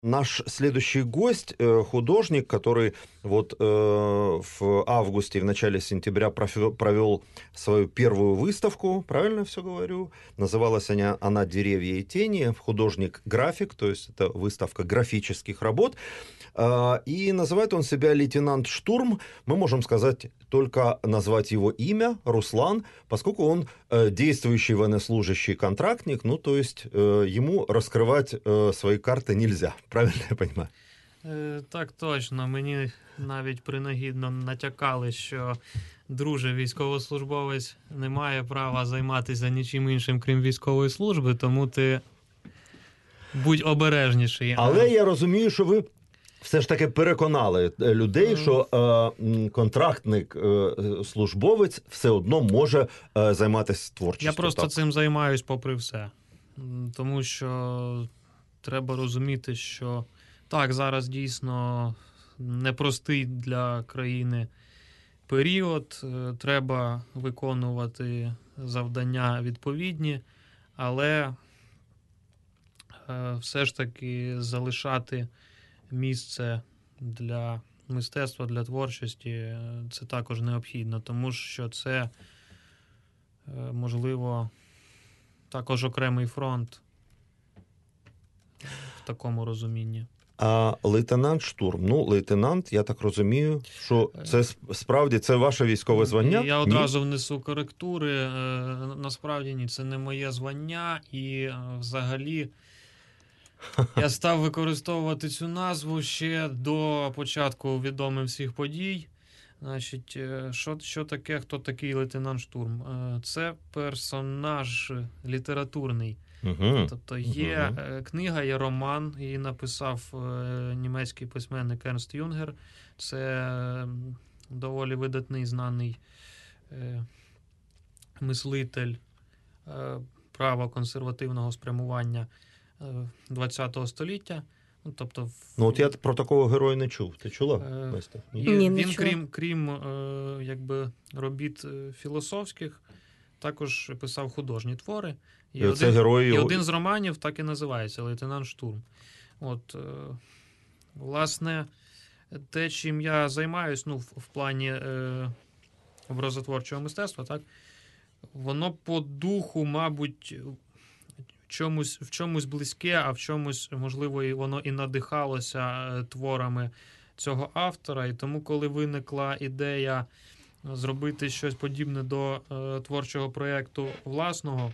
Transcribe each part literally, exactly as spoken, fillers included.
Наш следующий гость, э, художник, который вот э, в августе, в начале сентября профе- провел свою первую выставку, правильно я все говорю? Называлась она, она «Деревья и тени», художник-график, то есть это выставка графических работ. А, И называет он себя лейтенант Штурм. Мы можем сказать только назвать его имя, Руслан, поскольку он э, действующий военнослужащий контрактник, ну, то есть э, ему раскрывать э, свои карты нельзя. Правильно я понимаю? Е, Так точно. Мені навіть принагідно натякали, що друже, військовослужбовець не має права займатися нічим іншим, крім військової служби, тому ти будь обережніший. Але я розумію, що ви все ж таки переконали людей, що е, м, контрактник, е, службовець все одно може е, займатися творчістю. Я просто так? цим займаюсь попри все. М, Тому що треба розуміти, що так, зараз дійсно непростий для країни період, е, треба виконувати завдання відповідні, але е, все ж таки залишати місце для мистецтва, для творчості е, це також необхідно, тому що це, е, можливо, також окремий фронт в такому розумінні. А лейтенант Штурм, ну, лейтенант, я так розумію, що це сп- справді це ваше військове звання? Я Ні? одразу внесу коректури. Е, Насправді ні, це не моє звання, і е, взагалі я став використовувати цю назву ще до початку відомих всіх подій. Значить, е, що, що таке, хто такий лейтенант Штурм? Е, Це персонаж літературний. Угу. Тобто є е, книга, є роман, її написав е, німецький письменник Ернст Юнгер. Це е, доволі видатний, знаний е, мислитель е, права консервативного спрямування е, ХХ століття. Ну, тобто, в- Ну, от я про такого героя не чув. Ти чула, Е, Настя? Ні? І Ні, не він, чула. крім, крім е, якби, робіт е, філософських, також писав художні твори. І, І оце один, герой і його- один з романів так і називається «Лейтенант Штурм». От, е, власне, те, чим я займаюсь, ну, в, в плані е, образотворчого мистецтва, так, воно по духу, мабуть, чомусь, в чомусь близьке, а в чомусь, можливо, і воно і надихалося е, творами цього автора. І тому, коли виникла ідея зробити щось подібне до е, творчого проєкту власного,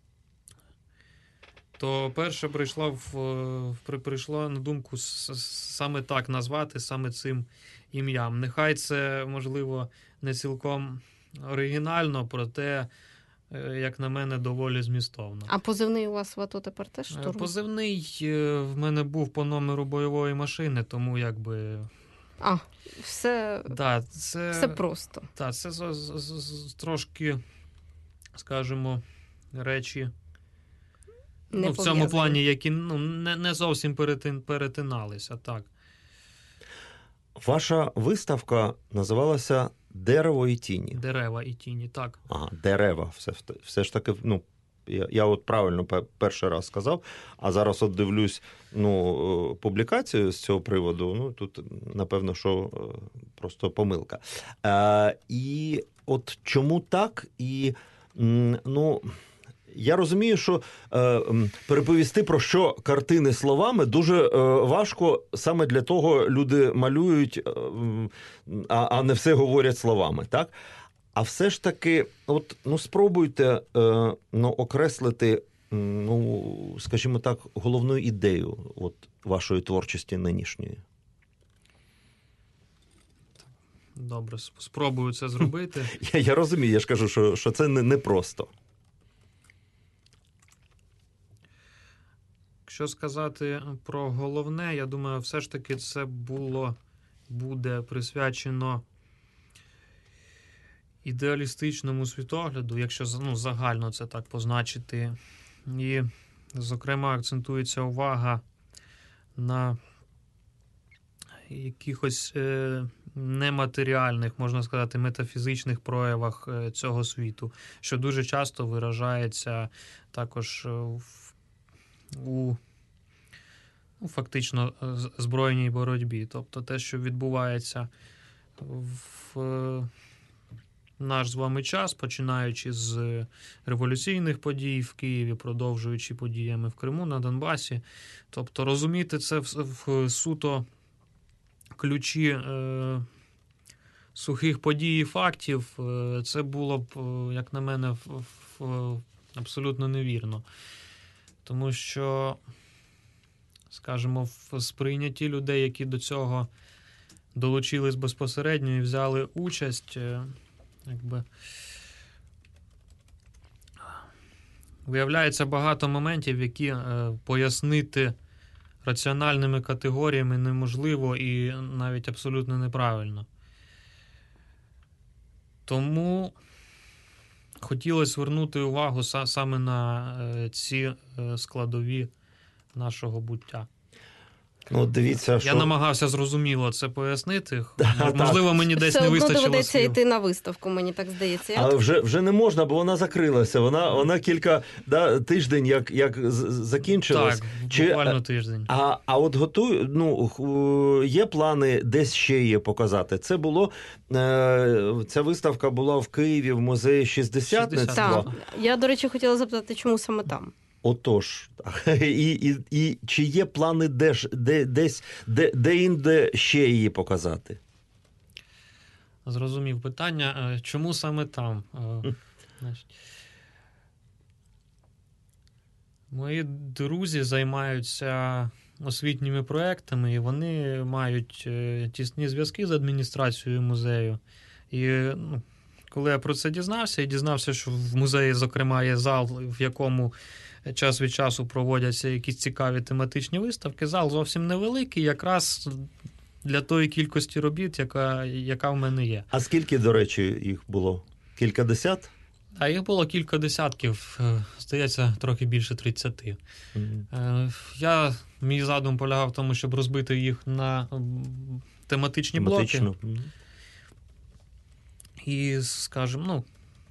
то перше прийшла в, в, при- прийшла на думку с- с- саме так назвати, саме цим ім'ям. Нехай це, можливо, не цілком оригінально, проте, е, як на мене, доволі змістовно. А позивний у вас в АТО тепер теж Е, штурм? Позивний е, в мене був по номеру бойової машини, тому якби... А, все, Да, це, все просто. та, це з, з, з, з- трошки, скажімо, речі Не ну, в цьому пов'язані. плані, які ну, не, не зовсім перетин, перетиналися. Так. Ваша виставка називалася «Дерево і тіні». Дерева і тіні, так. Ага, дерева. Все, все ж таки, ну, я, я от правильно пе- перший раз сказав, а зараз от дивлюсь ну, публікацію з цього приводу, ну, тут, напевно, що е, просто помилка. Е, і от чому так? І, м, ну... Я розумію, що е, м, переповісти про що картини словами дуже е, важко, саме для того люди малюють, е, м, а, а не все говорять словами, так? А все ж таки, от, ну, спробуйте е, ну, окреслити, м, ну, скажімо так, головну ідею от, вашої творчості нинішньої. Добре, с- спробую це зробити. Я, я розумію, я ж кажу, що, що це не, не просто. Якщо сказати про головне, я думаю, все ж таки це було, буде присвячено ідеалістичному світогляду, якщо ну, загально це так позначити. І, зокрема, акцентується увага на якихось е, нематеріальних, можна сказати, метафізичних проявах е, цього світу, що дуже часто виражається також е, в, у ну, фактично з- збройній боротьбі. Тобто те, що відбувається в е, наш з вами час, починаючи з революційних подій в Києві, продовжуючи подіями в Криму, на Донбасі. Тобто розуміти це в, в суто ключі е, сухих подій і фактів, е, це було б, е, як на мене, в, в, абсолютно невірно. Тому що, скажімо, в сприйнятті людей, які до цього долучились безпосередньо і взяли участь, е, якби виявляється багато моментів, які е, пояснити раціональними категоріями неможливо і навіть абсолютно неправильно. Тому хотілося звернути увагу са- саме на е, ці е, складові нашого буття. Ну, дивіться, Я що... намагався зрозуміло це пояснити. Так. Можливо, мені десь Все не одно вистачило доведеться слів. йти на виставку, мені так здається. Я А от вже, вже не можна, бо вона закрилася. Вона, вона кілька да, тиждень як, як з- закінчилась. Так, Чи- буквально тиждень. А, а от готую, ну, х- є плани десь ще її показати. Це було, е, ця виставка була в Києві в музеї шістдесятництва. шістдесят. Так. Я, до речі, хотіла запитати, чому саме там? Отож, і, і, і чи є плани де, ж- де, десь, де, де-інде ще її показати? Зрозумів питання. Е, Чому саме там? Е, значить, мої друзі займаються освітніми проектами, і вони мають е, тісні зв'язки з адміністрацією музею. І ну, коли я про це дізнався, і дізнався, що в музеї, зокрема, є зал, в якому час від часу проводяться якісь цікаві тематичні виставки, зал зовсім невеликий, якраз для тої кількості робіт, яка, яка в мене є. А скільки, до речі, їх було? Кількадесят? А їх було кілька десятків, е, здається, трохи більше тридцяти. Мгм. Е, Я, мій задум полягав в тому, щоб розбити їх на м, тематичні блоки. Тематично. Мгм. І, скажімо, ну,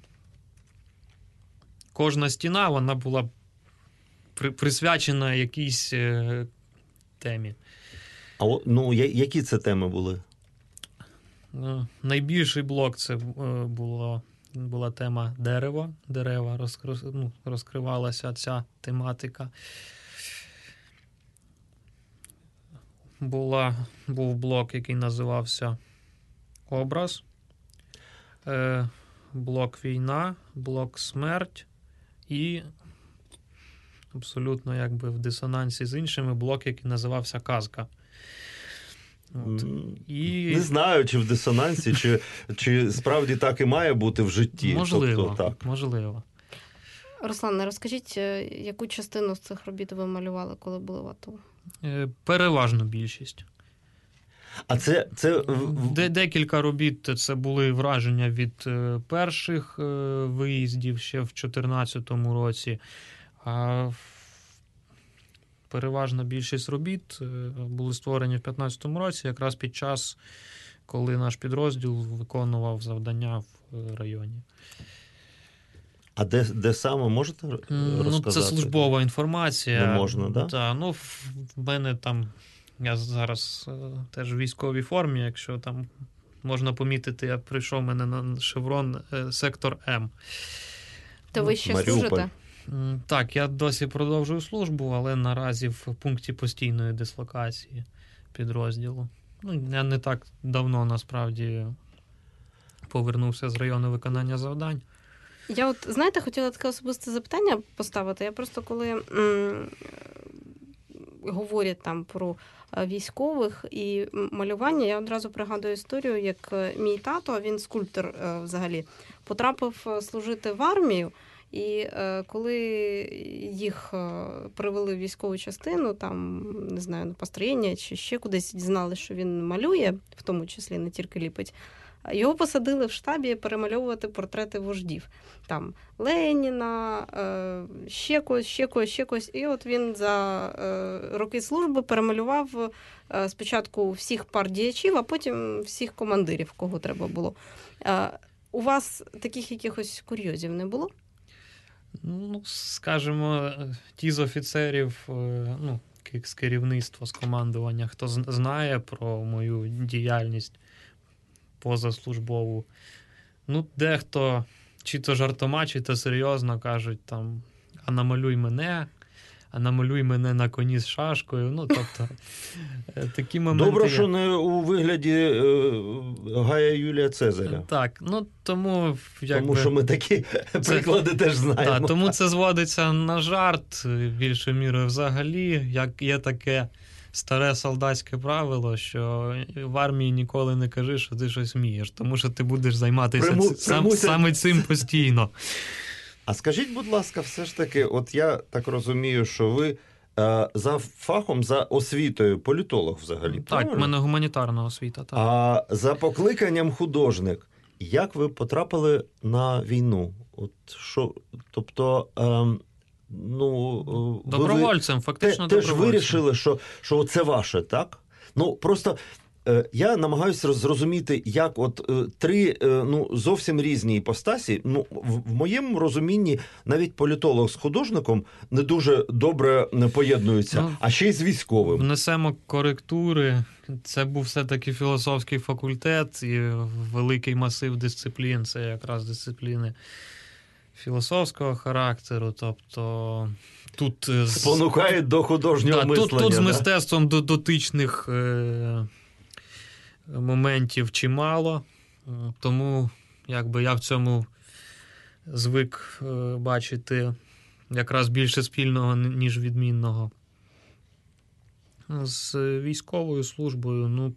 кожна стіна, вона була при- присвячена якійсь е, темі. А от, ну, я- які це теми були? Е, Найбільший блок це е, було, була тема дерева. Дерева розкр- ну, розкривалася ця тематика. Була, був блок, який називався Образ, е, блок Війна, блок Смерть і абсолютно якби в дисонансі з іншими блок, який називався Казка. От. М, І Не знаю, чи в дисонансі, чи, чи справді так і має бути в житті. можливо, Тобто, так. можливо. Руслане, розкажіть, е, яку частину з цих робіт ви малювали, коли були в АТО? Е, Переважно більшість. А це, це в- в- Де, декілька робіт це були враження від е, перших е, виїздів ще в дві тисячі чотирнадцятому році. А в- переважна більшість робіт е, були створені в дві тисячі п'ятнадцятому році, якраз під час, коли наш підрозділ виконував завдання в е, районі. а де, де саме можете М, розказати? Ну, це службова інформація. Не можна, да? Так, ну, в в мене там, я зараз е, теж в військовій формі, якщо там можна помітити, я прийшов, у мене на шеврон е, сектор М. То ви ще Маріуполь. служите? М, Так, я досі продовжую службу, але наразі в пункті постійної дислокації підрозділу. Ну, я не так давно, насправді, повернувся з району виконання завдань. Я от, знаєте, хотіла таке особисте запитання поставити. Я просто коли м, говорять там про е, військових і м, малювання, я одразу пригадую історію, як е, мій тато, він скульптор е, взагалі, потрапив е, служити в армію. І е, коли їх е, привели в військову частину, там, не знаю, на построєння чи ще кудись, дізнали, що він малює, в тому числі не тільки ліпить, його посадили в штабі перемальовувати портрети вождів. Там Леніна, е, ще когось, ще когось, ще когось. І от він за е, роки служби перемалював е, спочатку всіх партдіячів, а потім всіх командирів, кого треба було. Е, у вас таких якихось курйозів не було? Ну, скажімо, ті з офіцерів, е, ну, з керівництва, з командування, хто знає про мою діяльність позаслужбову. Ну, дехто чи то жартома, чи то серйозно кажуть, там, а намалюй мене, а намалюй мене на коні з шашкою. Ну, тобто, такі моменти. Добре, що не у вигляді е, Гая Юлія Цезаря. Так, ну, тому... Якби, тому що ми такі це, приклади теж знаємо. Так, тому це зводиться на жарт, більшою мірою взагалі. Як є таке старе солдатське правило, що в армії ніколи не кажи, що ти щось вмієш, тому що ти будеш займатися Приму... сам, примусять... саме цим постійно. А скажіть, будь ласка, все ж таки, от я так розумію, що ви е, за фахом, за освітою політолог взагалі, так, в мене гуманітарна освіта. Так. А за покликанням художник. Як ви потрапили на війну? От що, тобто, е, ну... Добровольцем, ви, фактично те, добровольцем. Теж вирішили, що, що це ваше, так? Ну, просто... Я намагаюся зрозуміти, як от три ну, зовсім різні іпостасі, ну, в моєму розумінні навіть політолог з художником не дуже добре поєднуються, ну, а ще й з військовим. Внесемо коректури. Це був все-таки філософський факультет і великий масив дисциплін. Це якраз дисципліни філософського характеру, тобто... Тут спонукають до художнього да, мислення. Тут, тут да? з мистецтвом дотичних е- моментів чимало, тому якби я в цьому звик е- бачити якраз більше спільного, ніж відмінного. З військовою службою, ну,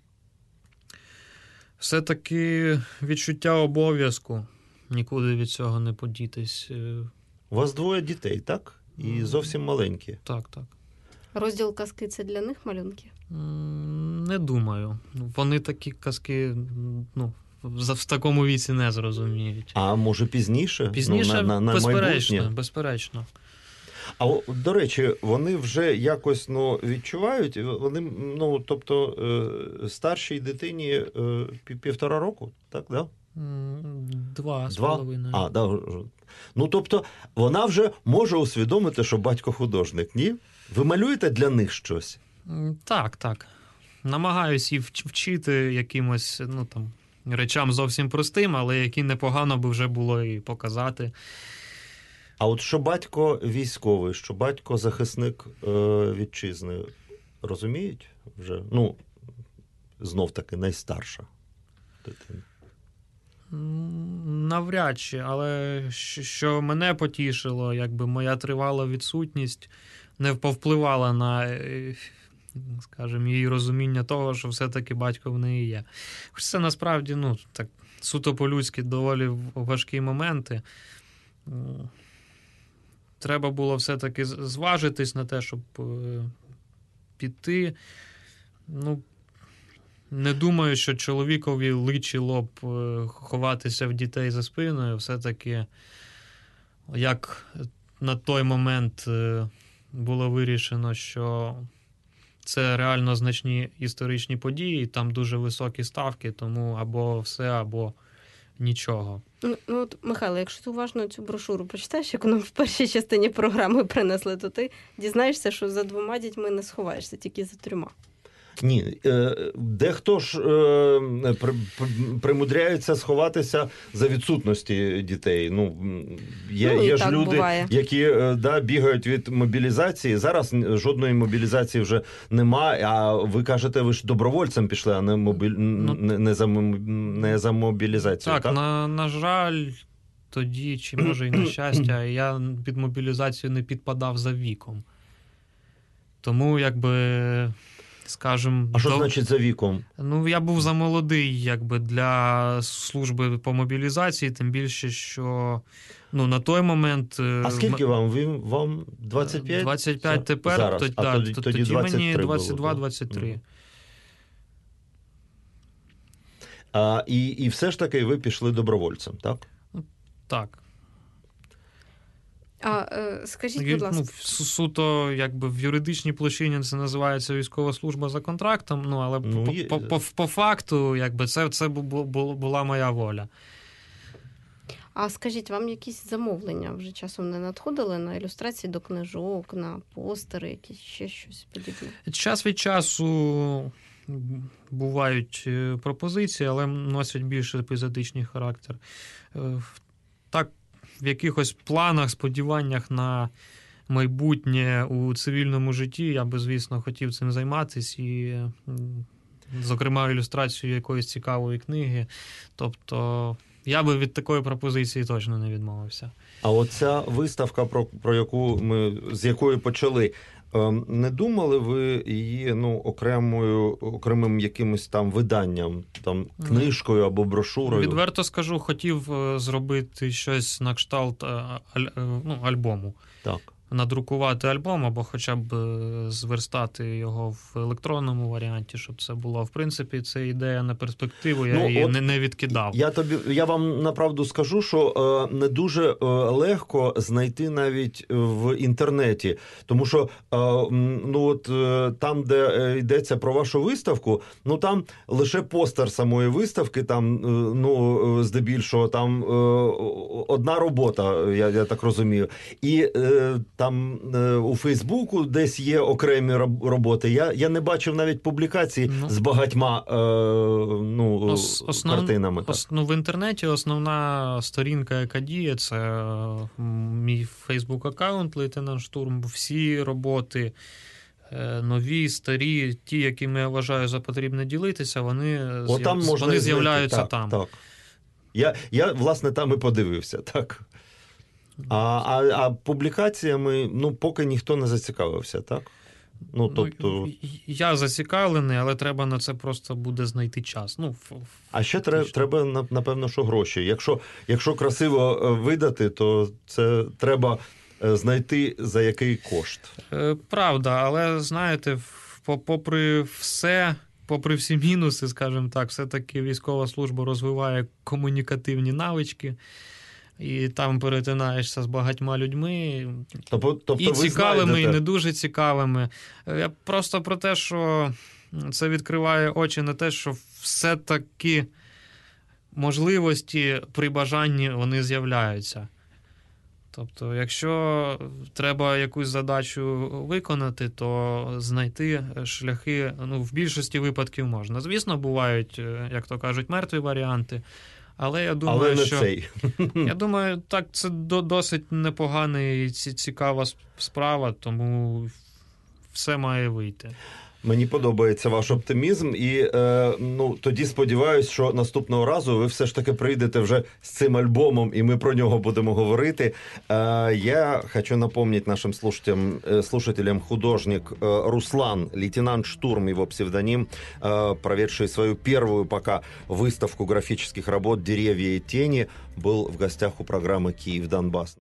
все-таки відчуття обов'язку, нікуди від цього не подітись. У вас двоє дітей, так? І зовсім маленькі. Так, так. Розділ казки – це для них малюнки? Не думаю. Вони такі казки, ну, в такому віці не зрозуміють. А може пізніше? Пізніше, ну, на, на, на безперечно, майбутнє? безперечно. А, до речі, вони вже якось ну, відчувають, вони, ну, тобто, е, старшій дитині е, півтора року, так, да? Два з Два? половиною. А, да. Ну, тобто, вона вже може усвідомити, що батько художник, ні? Ви малюєте для них щось? Так, так. Намагаюсь їх вчити якимось, ну, там, речам зовсім простим, але які непогано би вже було і показати. А от що батько військовий, що батько захисник е, вітчизни, розуміють вже? Ну, знов-таки найстарша дитина. Навряд чи, але що мене потішило, якби моя тривала відсутність не повпливала на, скажімо, її розуміння того, що все-таки батько в неї є. Хоч це насправді, ну, так, суто по-людськи доволі важкі моменти. Треба було все-таки зважитись на те, щоб піти. Ну, не думаю, що чоловікові личило б ховатися в дітей за спиною. Все-таки, як на той момент було вирішено, що це реально значні історичні події, там дуже високі ставки, тому або все, або нічого. Ну, ну от, Михайло, якщо ти уважно цю брошуру прочитаєш, яку нам в першій частині програми принесли, то ти дізнаєшся, що за двома дітьми не сховаєшся, тільки за трьома. Ні, дехто ж примудряється сховатися за відсутності дітей. Ну, є, ну, є ж люди, буває. які да, бігають від мобілізації. Зараз жодної мобілізації вже немає, а ви кажете, ви ж добровольцем пішли, а не, мобіль... ну, не, не, за, не за мобілізацію. Так, так? На, на жаль, тоді, чи може і на щастя, я під мобілізацію не підпадав за віком. Тому, якби... Скажем, а що до... значить за віком? Ну, я був замолодий, якби, для служби по мобілізації, тим більше, що, ну, на той момент... А скільки вам? Ви, вам двадцять п'ять? двадцять п'ять тепер, зараз, тоді, а да, тоді, тоді, тоді мені двадцять два двадцять три. Угу. А, і, і все ж таки ви пішли добровольцем, так? Так. А е, скажіть, будь ласка. Ну, суто, якби, в юридичній площині це називається військова служба за контрактом, ну, але ну, по, є... по, по, по факту, якби, це, це була моя воля. А скажіть, вам якісь замовлення вже часом не надходили на ілюстрації до книжок, на постери, якісь ще щось подібне? Час від часу бувають пропозиції, але носять більш епізодичний характер. Так, в якихось планах, сподіваннях на майбутнє у цивільному житті я би, звісно, хотів цим займатися і, зокрема, ілюстрацією якоїсь цікавої книги. Тобто я би від такої пропозиції точно не відмовився. А оця виставка, про, про яку ми, з якої почали, не думали ви її, ну, окремою, окремим якимось там виданням, там, книжкою або брошурою? Відверто скажу, хотів зробити щось на кшталт ну, альбому. Так. Надрукувати альбом, або хоча б зверстати його в електронному варіанті, щоб це було. В принципі, це ідея на перспективу, я ну, її от не, не відкидав. Я тобі, я вам направду скажу, що е, не дуже е, легко знайти навіть в інтернеті, тому що е, ну от е, там, де йдеться про вашу виставку, ну там лише постер самої виставки, там, е, ну, здебільшого, там е, одна робота, я, я так розумію. І е, там е, у Фейсбуку десь є окремі роботи. Я, я не бачив навіть публікацій ну, з багатьма е, ну, ос, основ, картинами. Ос, ну, в інтернеті основна сторінка, яка діє, це мій Фейсбук-аккаунт «Лейтенант Штурм». Всі роботи, е, нові, старі, ті, якими я вважаю за потрібне ділитися, вони, О, там з'яв... вони з'являються так, там. Так. Я, я, власне, там і подивився, так. А, а, а публікаціями, ну, поки ніхто не зацікавився, так? Ну, тобто... ну, я зацікавлений, але треба на це просто буде знайти час. Ну, а ще треба, треба, напевно, що гроші. Якщо, якщо красиво видати, то це треба знайти за який кошт. Правда, але, знаєте, попри все... Попри всі мінуси, скажімо так, все-таки військова служба розвиває комунікативні навички, і там перетинаєшся з багатьма людьми, тобто, тобто і цікавими, знайдете... і не дуже цікавими. Я просто про те, що це відкриває очі на те, що все-таки можливості при бажанні вони з'являються. Тобто, якщо треба якусь задачу виконати, то знайти шляхи, ну, в більшості випадків можна. Звісно, бувають, як то кажуть, мертві варіанти, але я думаю, але не що... цей. Я думаю, так, це досить непогана і цікава справа, тому все має вийти. Мені подобається ваш оптимізм, і е, ну, тоді сподіваюся, що наступного разу ви все ж таки прийдете вже з цим альбомом, і ми про нього будемо говорити. Е, я хочу напомнить нашим слушателям, слушателям художник э, Руслан, лейтенант Штурм, его псевдоним, э, проведший свою первую пока выставку графических работ «Деревья и тени», был в гостях у программы «Киев-Донбасс».